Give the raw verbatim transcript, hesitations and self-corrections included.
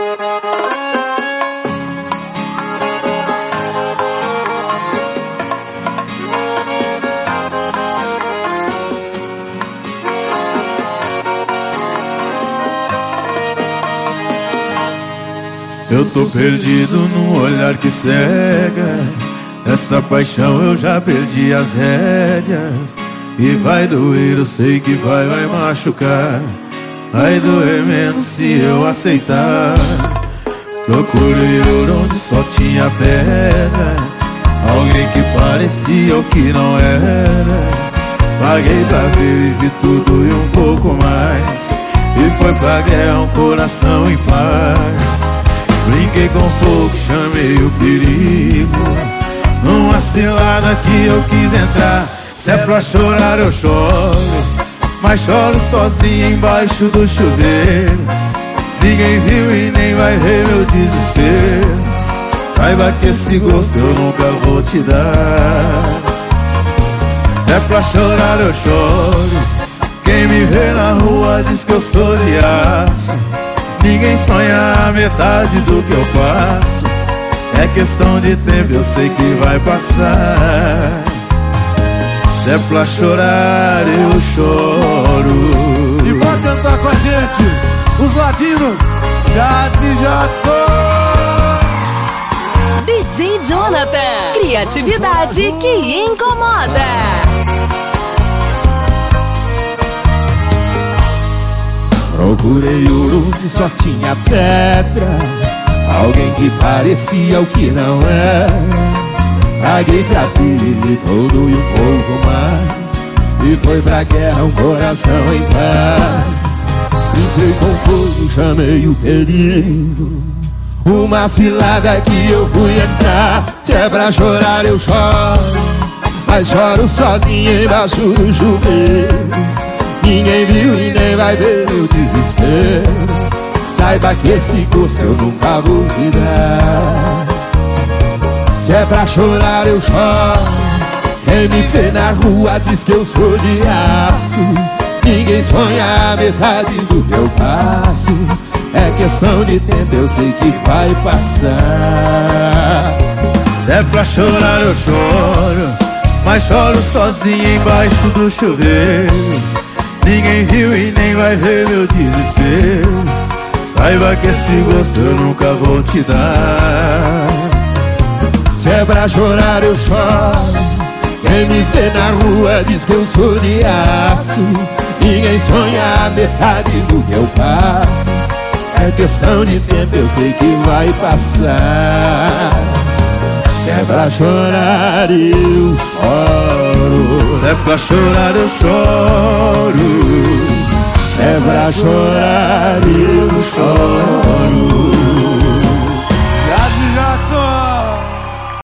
Eu tô perdido num olhar que cega. Essa paixão eu já perdi as rédeas. E vai doer, eu sei que vai, vai machucar. Vai doer menos se eu aceitar. Procurei ouro onde só tinha pedra. Alguém que parecia o que não era. Paguei pra ver, vivi tudo e um pouco mais. E foi pra guerra um coração em paz. Brinquei com fogo, chamei o perigo. Numa cilada que eu quis entrar. Se é pra chorar eu choro, mas choro sozinho embaixo do chuveiro. Ninguém viu e nem vai ver meu desespero. Saiba que esse gosto eu nunca vou te dar. Se é pra chorar eu choro. Quem me vê na rua diz que eu sou de aço. Ninguém sonha a metade do que eu passo. É questão de tempo, eu sei que vai passar. Se é pra chorar, eu choro. E pra cantar com a gente, os latinos, Jadson e Jadson. D J Jonathan, criatividade que incomoda. Procurei ouro onde só tinha pedra. Alguém que parecia o que não era. Paguei pra ter todo e um pouco mais. E foi pra guerra um coração em paz. Entrei com fogo, chamei o perigo. Uma cilada que eu fui entrar. Se é pra chorar eu choro, mas choro sozinho embaixo do chuveiro. Ninguém viu e nem vai ver o desespero. Saiba que esse gosto eu nunca vou te dar. Se é pra chorar eu choro. Quem me vê na rua diz que eu sou de aço. Ninguém sonha a metade do que eu passo. É questão de tempo, eu sei que vai passar. Se é pra chorar eu choro, mas choro sozinho embaixo do chuveiro. Ninguém viu e nem vai ver meu desespero. Saiba que esse gosto eu nunca vou te dar. Se é pra chorar eu choro. Quem me vê na rua diz que eu sou de aço. Ninguém sonha a metade do que eu passo. É questão de tempo, eu sei que vai passar. Se é pra chorar eu choro. Se é pra chorar eu choro. Se é pra chorar eu